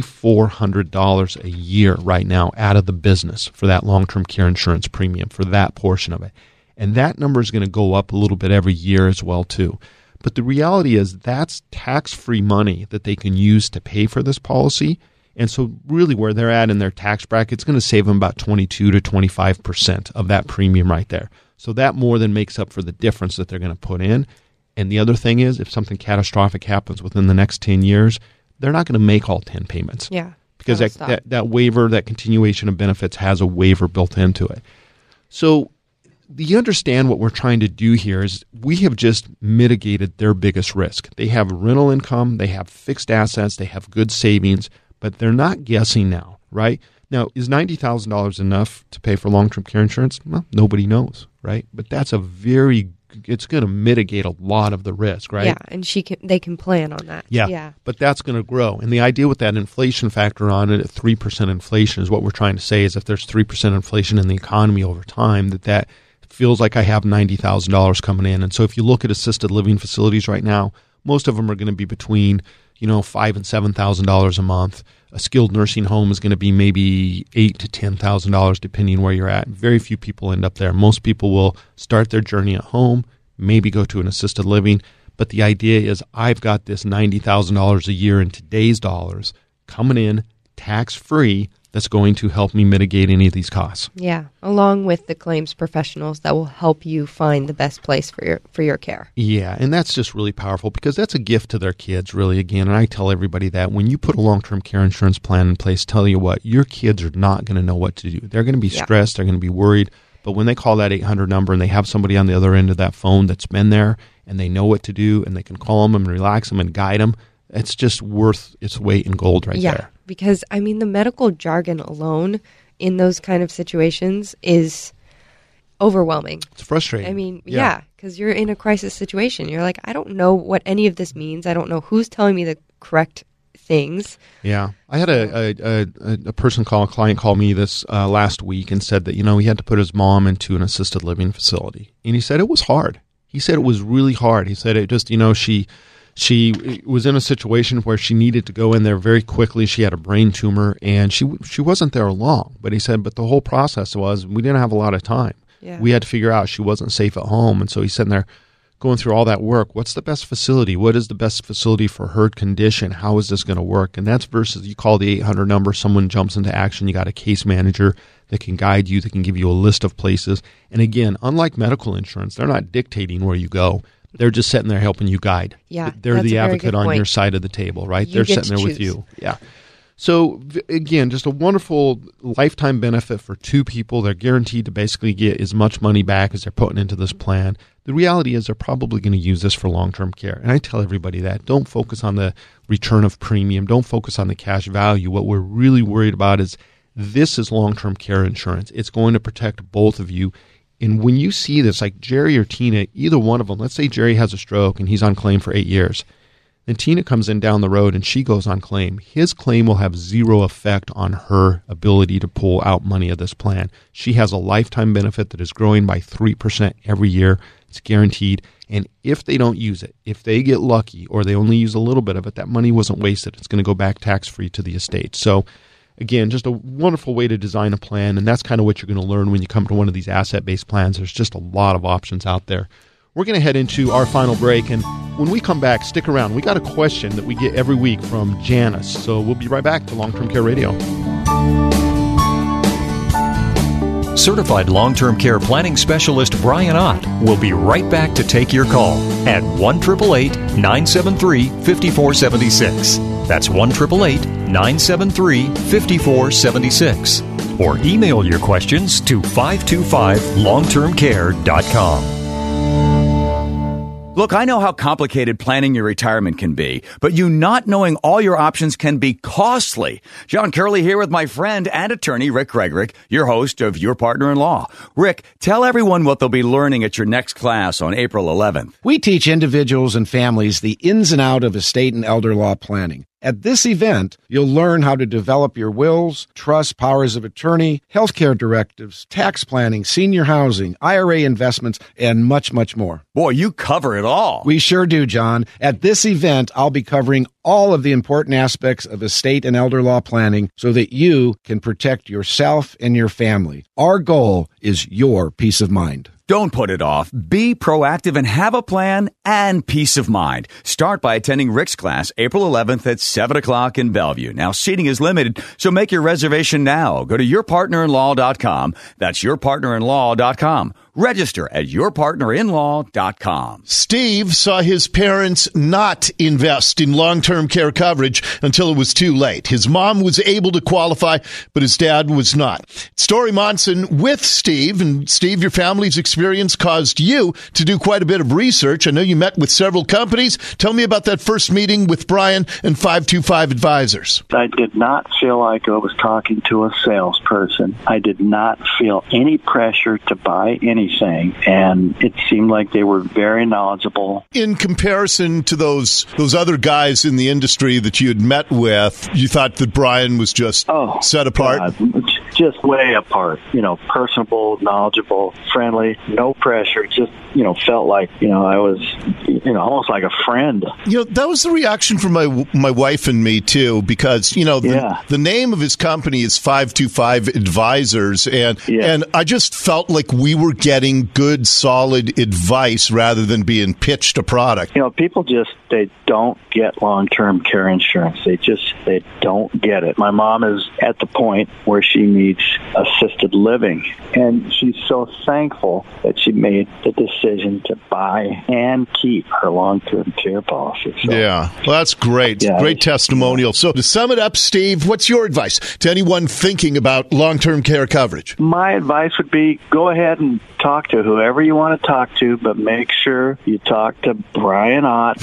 $8,400 a year right now out of the business for that long-term care insurance premium, for that portion of it. And that number is going to go up a little bit every year as well, too. But the reality is that's tax-free money that they can use to pay for this policy. And so really where they're at in their tax bracket, it's going to save them about 22 to 25% of that premium right there. So that more than makes up for the difference that they're going to put in. And the other thing is, if something catastrophic happens within the next 10 years, they're not going to make all 10 payments. Yeah. Because that waiver, that continuation of benefits has a waiver built into it. So you understand what we're trying to do here is we have just mitigated their biggest risk. They have rental income, they have fixed assets, they have good savings, but they're not guessing now, right? Now, is $90,000 enough to pay for long-term care insurance? Well, nobody knows, right? But that's it's going to mitigate a lot of the risk, right? Yeah, and they can plan on that. Yeah. But that's going to grow. And the idea with that inflation factor on it at 3% inflation is what we're trying to say is if there's 3% inflation in the economy over time, that feels like I have $90,000 coming in. And so if you look at assisted living facilities right now, most of them are going to be between $5,000 and $7,000 a month. A skilled nursing home is going to be maybe $8,000 to $10,000 depending where you're at. Very few people end up there. Most people will start their journey at home, maybe go to an assisted living. But the idea is I've got this $90,000 a year in today's dollars coming in tax-free that's going to help me mitigate any of these costs. Yeah, along with the claims professionals that will help you find the best place for your care. Yeah, and that's just really powerful because that's a gift to their kids, really, again. And I tell everybody that when you put a long-term care insurance plan in place, tell you what, your kids are not going to know what to do. They're going to be stressed. They're going to be worried. But when they call that 800 number and they have somebody on the other end of that phone that's been there and they know what to do and they can calm them and relax them and guide them, it's just worth its weight in gold right there. Because, the medical jargon alone in those kind of situations is overwhelming. It's frustrating. Because you're in a crisis situation. You're like, I don't know what any of this means. I don't know who's telling me the correct things. Yeah. I had a client call me this last week and said that, he had to put his mom into an assisted living facility. And he said it was hard. He said it was really hard. He said it just, she was in a situation where she needed to go in there very quickly. She had a brain tumor, and she wasn't there long. But he said, but the whole process was we didn't have a lot of time. Yeah. We had to figure out she wasn't safe at home. And so he's sitting there going through all that work. What's the best facility? What is the best facility for her condition? How is this going to work? And that's versus you call the 800 number, someone jumps into action. You got a case manager that can guide you, that can give you a list of places. And again, unlike medical insurance, they're not dictating where you go. They're just sitting there helping you guide. Yeah, they're the advocate on your side of the table, right? They're sitting there with you. Yeah. So again, just a wonderful lifetime benefit for two people. They're guaranteed to basically get as much money back as they're putting into this plan. The reality is they're probably going to use this for long-term care. And I tell everybody that. Don't focus on the return of premium. Don't focus on the cash value. What we're really worried about is this is long-term care insurance. It's going to protect both of you. And when you see this, like Jerry or Tina, either one of them, let's say Jerry has a stroke and he's on claim for 8 years. Then Tina comes in down the road and she goes on claim. His claim will have zero effect on her ability to pull out money of this plan. She has a lifetime benefit that is growing by 3% every year. It's guaranteed. And if they don't use it, if they get lucky or they only use a little bit of it, that money wasn't wasted. It's going to go back tax-free to the estate. So again, just a wonderful way to design a plan. And that's kind of what you're going to learn when you come to one of these asset-based plans. There's just a lot of options out there. We're going to head into our final break, and when we come back, stick around. We got a question that we get every week from Janice, so we'll be right back to Long-Term Care Radio. Certified long-term care planning specialist Brian Ott will be right back to take your call at 1-888-973-5476. That's 1-888-973-5476. Or email your questions to 525longtermcare.com. Look, I know how complicated planning your retirement can be, but you not knowing all your options can be costly. John Curley here with my friend and attorney, Rick Gregorick, your host of Your Partner-in-Law. Rick, tell everyone what they'll be learning at your next class on April 11th. We teach individuals and families the ins and outs of estate and elder law planning. At this event, you'll learn how to develop your wills, trusts, powers of attorney, healthcare directives, tax planning, senior housing, IRA investments, and much, much more. Boy, you cover it all. We sure do, John. At this event, I'll be covering all of the important aspects of estate and elder law planning so that you can protect yourself and your family. Our goal is your peace of mind. Don't put it off. Be proactive and have a plan and peace of mind. Start by attending Rick's class April 11th at 7 o'clock in Bellevue. Now, seating is limited, so make your reservation now. Go to yourpartnerinlaw.com. That's yourpartnerinlaw.com. Register at yourpartnerinlaw.com. Steve saw his parents not invest in long-term care coverage until it was too late. His mom was able to qualify, but his dad was not. Story Monson with Steve. And Steve, your family's experience caused you to do quite a bit of research. I know you met with several companies. Tell me about that first meeting with Brian and 525 Advisors. I did not feel like I was talking to a salesperson. I did not feel any pressure to buy anything, and it seemed like they were very knowledgeable. In comparison to those other guys in the industry that you had met with, you thought that Brian was just set apart? God, just way apart. Personable, knowledgeable, friendly, no pressure. Just, felt like, I was, almost like a friend. That was the reaction from my wife and me, too, because, the name of his company is 525 Advisors, and I just felt like we were getting good, solid advice rather than being pitched a product. People they don't get long-term care insurance. They don't get it. My mom is at the point where she needs assisted living, and she's so thankful that she made the decision to buy and keep her long-term care policy. So, well, that's great. Yeah, great testimonial. So to sum it up, Steve, what's your advice to anyone thinking about long-term care coverage? My advice would be go ahead and talk to whoever you want to talk to, but make sure you talk to Brian Ott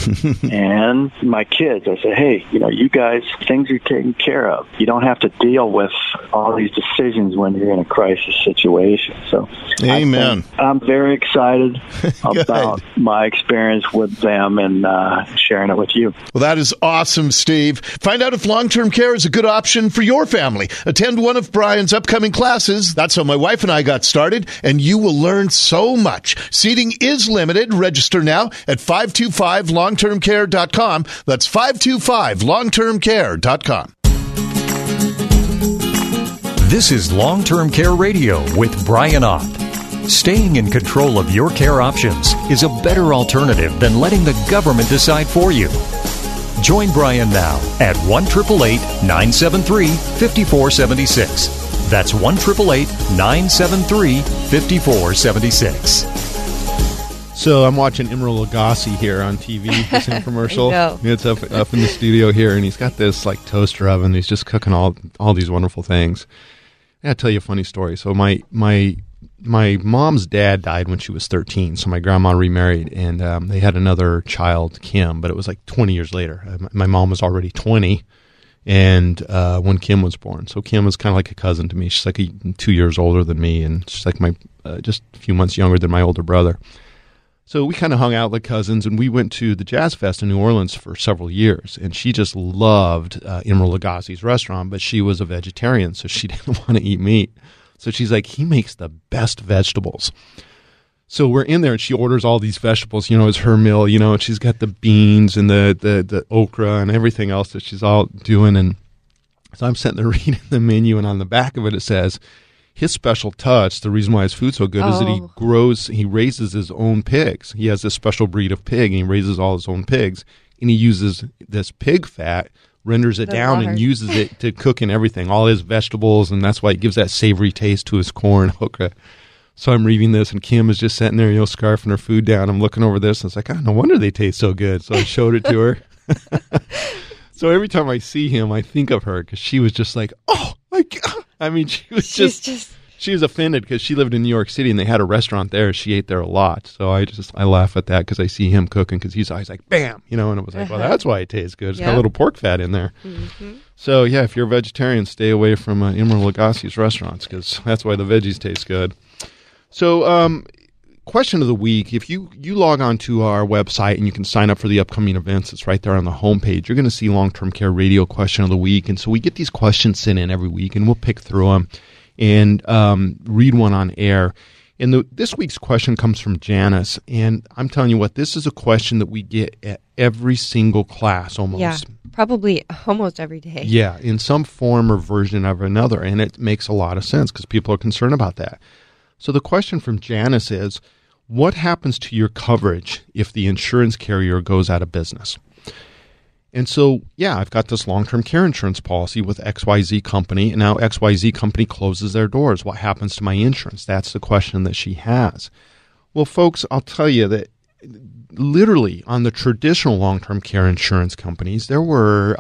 and my kids. I say, hey, you guys, things are taken care of. You don't have to deal with all these decisions when you're in a crisis situation. So, amen. I'm very excited about my experience with them and sharing it with you. Well, that is awesome, Steve. Find out if long-term care is a good option for your family. Attend one of Brian's upcoming classes. That's how my wife and I got started, and you will learn so much. Seating is limited. Register now at 525longtermcare.com. That's 525longtermcare.com. This is Long-Term Care Radio with Brian Ott. Staying in control of your care options is a better alternative than letting the government decide for you. Join Brian now at 1-888-973-5476. That's 1-888-973-5476. So I'm watching Emeril Lagasse here on TV, this infomercial. I know. It's up in the studio here, and he's got this like toaster oven. He's just cooking all these wonderful things. I gotta tell you a funny story. So my mom's dad died when she was 13, so my grandma remarried, and they had another child, Kim, but it was like 20 years later. My mom was already 20 and when Kim was born. So Kim was kind of like a cousin to me. She's like 2 years older than me, and she's like my just a few months younger than my older brother. So we kind of hung out like cousins, and we went to the Jazz Fest in New Orleans for several years, and she just loved Emeril Lagasse's restaurant, but she was a vegetarian, so she didn't want to eat meat. So she's like, he makes the best vegetables. So we're in there, and she orders all these vegetables, it's her meal, and she's got the beans and the okra and everything else that she's all doing. And so I'm sitting there reading the menu, and on the back of it, it says, his special touch, the reason why his food's so good is that he raises his own pigs. He has this special breed of pig, and he raises all his own pigs, and he uses this pig fat, renders it down, and uses it to cook in everything, all his vegetables, and that's why it gives that savory taste to his corn, okra. So I'm reading this, and Kim is just sitting there, scarfing her food down. I'm looking over this, and it's like, no wonder they taste so good. So I showed it to her. So every time I see him, I think of her, because she was just like, oh, my God. I mean, she was she was offended because she lived in New York City, and they had a restaurant there. She ate there a lot. So I laugh at that because I see him cooking, because he's always like, bam, and it was like, well, that's why it tastes good. It's got a little pork fat in there. Mm-hmm. So, yeah, if you're a vegetarian, stay away from Emeril Lagasse's restaurants, because that's why the veggies taste good. So, question of the week, if you log on to our website and you can sign up for the upcoming events, it's right there on the homepage, you're going to see Long-Term Care Radio Question of the Week. And so we get these questions sent in every week, and we'll pick through them and read one on air. And this week's question comes from Janice, and I'm telling you what, this is a question that we get at every single class almost. Yeah, probably almost every day. Yeah, in some form or version of another, and it makes a lot of sense because people are concerned about that. So the question from Janice is, what happens to your coverage if the insurance carrier goes out of business? And so, yeah, I've got this long-term care insurance policy with XYZ Company, and now XYZ Company closes their doors. What happens to my insurance? That's the question that she has. Well, folks, I'll tell you that literally on the traditional long-term care insurance companies, there were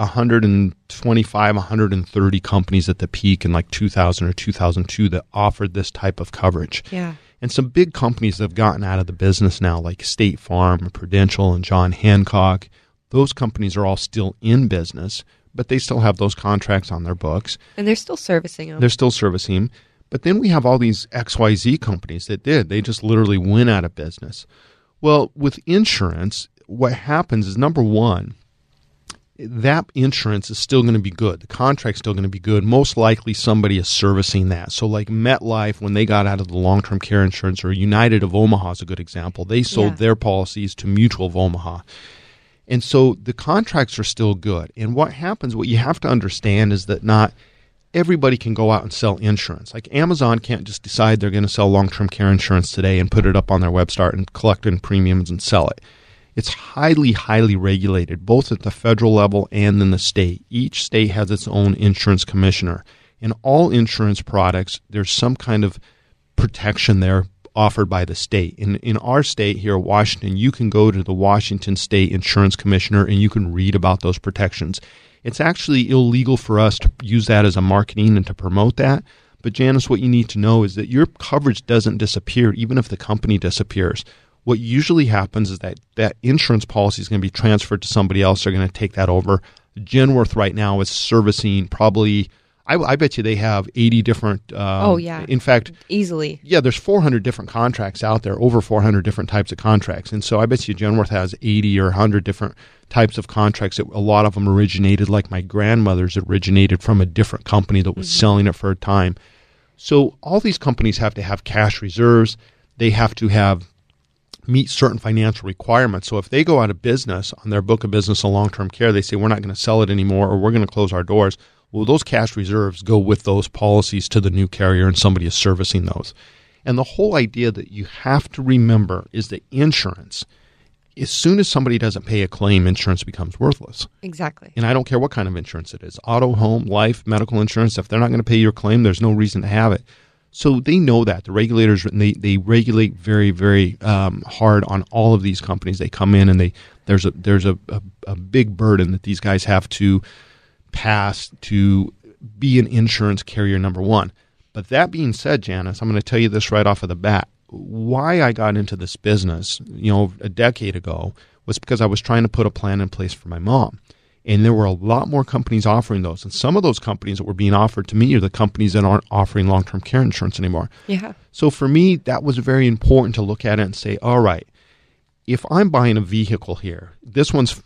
125, 130 companies at the peak in like 2000 or 2002 that offered this type of coverage. Yeah. And some big companies that have gotten out of the business now, like State Farm, and Prudential, and John Hancock. Those companies are all still in business, but they still have those contracts on their books. And they're still servicing them. They're still servicing them. But then we have all these XYZ companies that did. They just literally went out of business. Well, with insurance, what happens is, number one, that insurance is still going to be good. The contract's still going to be good. Most likely somebody is servicing that. So like MetLife, when they got out of the long-term care insurance, or United of Omaha is a good example, they sold their policies to Mutual of Omaha. And so the contracts are still good. And what happens, what you have to understand is that not everybody can go out and sell insurance. Like Amazon can't just decide they're going to sell long-term care insurance today and put it up on their website and collect in premiums and sell it. It's highly, highly regulated, both at the federal level and in the state. Each state has its own insurance commissioner. In all insurance products, there's some kind of protection there offered by the state. In our state here, Washington, you can go to the Washington State Insurance Commissioner and you can read about those protections. It's actually illegal for us to use that as a marketing and to promote that. But Janice, what you need to know is that your coverage doesn't disappear even if the company disappears. What usually happens is that insurance policy is going to be transferred to somebody else. They're going to take that over. Genworth right now is servicing probably, I bet you they have 80 different. In fact, easily. Yeah, there's 400 different contracts out there, over 400 different types of contracts. And so I bet you Genworth has 80 or 100 different types of contracts. A lot of them originated, like my grandmother's originated from a different company that was selling it for a time. So all these companies have to have cash reserves. They have to meet certain financial requirements. So if they go out of business on their book of business and long-term care, they say, we're not going to sell it anymore, or we're going to close our doors. Well, those cash reserves go with those policies to the new carrier, and somebody is servicing those. And the whole idea that you have to remember is that insurance, as soon as somebody doesn't pay a claim, insurance becomes worthless. Exactly. And I don't care what kind of insurance it is, auto, home, life, medical insurance. If they're not going to pay your claim, there's no reason to have it. So they know that. The regulators, they regulate very, very hard on all of these companies. They come in and there's a big burden that these guys have to pass to be an insurance carrier number one. But that being said, Janice, I'm going to tell you this right off of the bat. Why I got into this business, a decade ago, was because I was trying to put a plan in place for my mom. And there were a lot more companies offering those. And some of those companies that were being offered to me are the companies that aren't offering long-term care insurance anymore. Yeah. So for me, that was very important to look at it and say, all right, if I'm buying a vehicle here, this one's,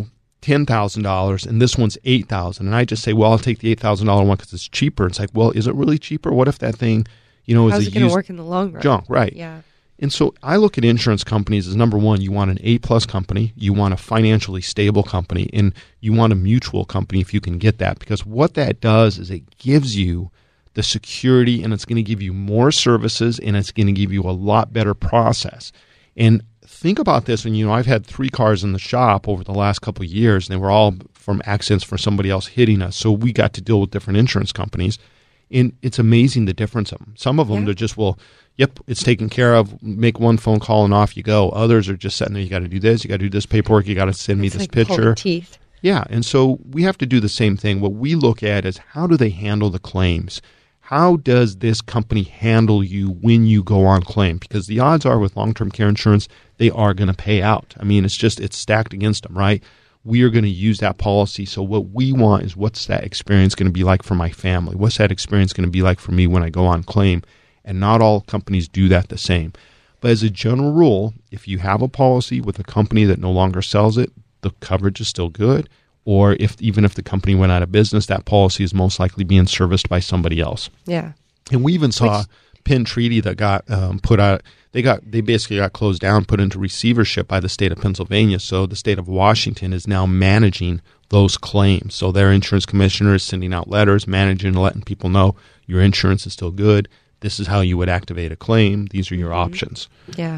$10,000 and this one's $8,000. And I just say, well, I'll take the $8,000 one because it's cheaper. It's like, well, is it really cheaper? What if that thing, is how's it going to work in the long run? Junk, right. Yeah. And so I look at insurance companies as, number one, you want an A-plus company, you want a financially stable company, and you want a mutual company if you can get that. Because what that does is it gives you the security, and it's going to give you more services, and it's going to give you a lot better process. And think about this, and I've had 3 cars in the shop over the last couple of years, and they were all from accidents for somebody else hitting us. So we got to deal with different insurance companies, and it's amazing the difference of them. Some of them, they're just, yep, it's taken care of. Make one phone call and off you go. Others are just sitting there. You got to do this. You got to do this paperwork. You got to send me this picture. Pulling teeth. Yeah, and so we have to do the same thing. What we look at is, how do they handle the claims? How does this company handle you when you go on claim? Because the odds are with long-term care insurance, they are going to pay out. I mean, it's stacked against them, right? We are going to use that policy. So what we want is, what's that experience going to be like for my family? What's that experience going to be like for me when I go on claim? And not all companies do that the same. But as a general rule, if you have a policy with a company that no longer sells it, the coverage is still good. Or even if the company went out of business, that policy is most likely being serviced by somebody else. Yeah. And we even saw Penn Treaty that got put out. They basically got closed down, put into receivership by the state of Pennsylvania. So the state of Washington is now managing those claims. So their insurance commissioner is sending out letters, managing, letting people know your insurance is still good. This is how you would activate a claim. These are your options. Yeah.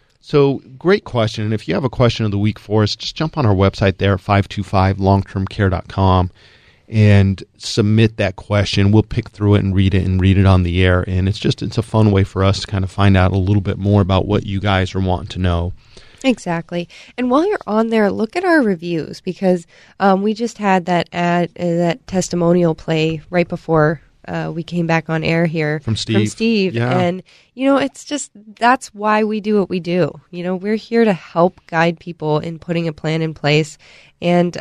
So great question. And if you have a question of the week for us, just jump on our website there, 525longtermcare.com, and submit that question. We'll pick through it and read it on the air. And it's a fun way for us to kind of find out a little bit more about what you guys are wanting to know. Exactly. And while you're on there, look at our reviews, because we just had that testimonial play right before we came back on air here from Steve. Yeah. And, that's why we do what we do. We're here to help guide people in putting a plan in place. And,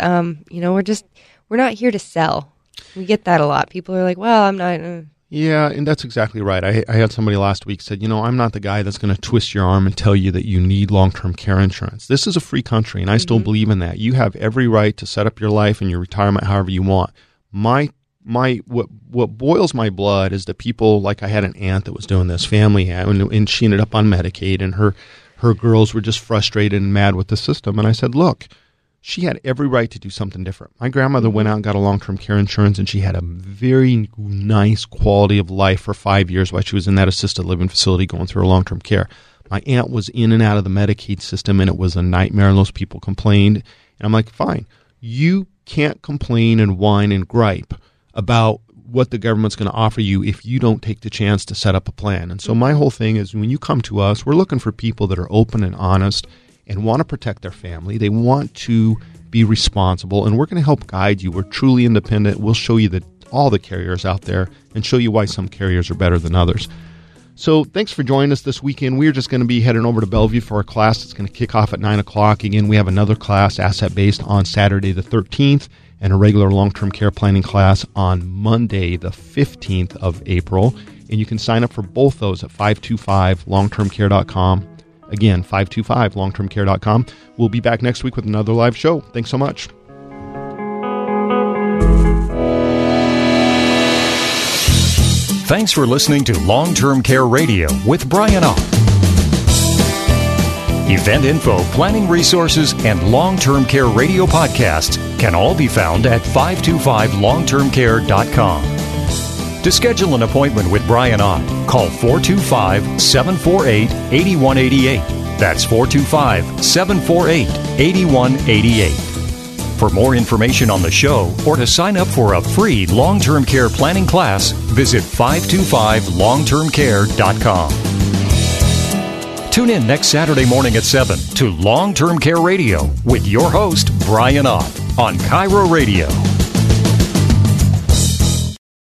we're not here to sell. We get that a lot. People are like, well, I'm not. Yeah, and that's exactly right. I had somebody last week said, I'm not the guy that's going to twist your arm and tell you that you need long-term care insurance. This is a free country, and I still believe in that. You have every right to set up your life and your retirement however you want. What boils my blood is that people, like I had an aunt that was doing this, family, and she ended up on Medicaid, and her girls were just frustrated and mad with the system. And I said, look, she had every right to do something different. My grandmother went out and got a long-term care insurance, and she had a very nice quality of life for 5 years while she was in that assisted living facility going through her long-term care. My aunt was in and out of the Medicaid system, and it was a nightmare, and those people complained. And I'm like, fine, you can't complain and whine and gripe about what the government's going to offer you if you don't take the chance to set up a plan. And so my whole thing is, when you come to us, we're looking for people that are open and honest and want to protect their family. They want to be responsible, and we're going to help guide you. We're truly independent. We'll show you all the carriers out there and show you why some carriers are better than others. So thanks for joining us this weekend. We're just going to be heading over to Bellevue for a class that's going to kick off at 9 o'clock. Again, we have another class, asset-based, on Saturday the 13th, and a regular long-term care planning class on Monday the 15th of April. And you can sign up for both those at 525longtermcare.com. Again, 525longtermcare.com. We'll be back next week with another live show. Thanks so much. Thanks for listening to Long-Term Care Radio with Brian Ott. Event info, planning resources, and long-term care radio podcasts can all be found at 525longtermcare.com. To schedule an appointment with Brian Ott, call 425-748-8188. That's 425-748-8188. For more information on the show or to sign up for a free long-term care planning class, visit 525longtermcare.com. Tune in next Saturday morning at 7 to Long-Term Care Radio with your host, Brian Ott, on Cairo Radio.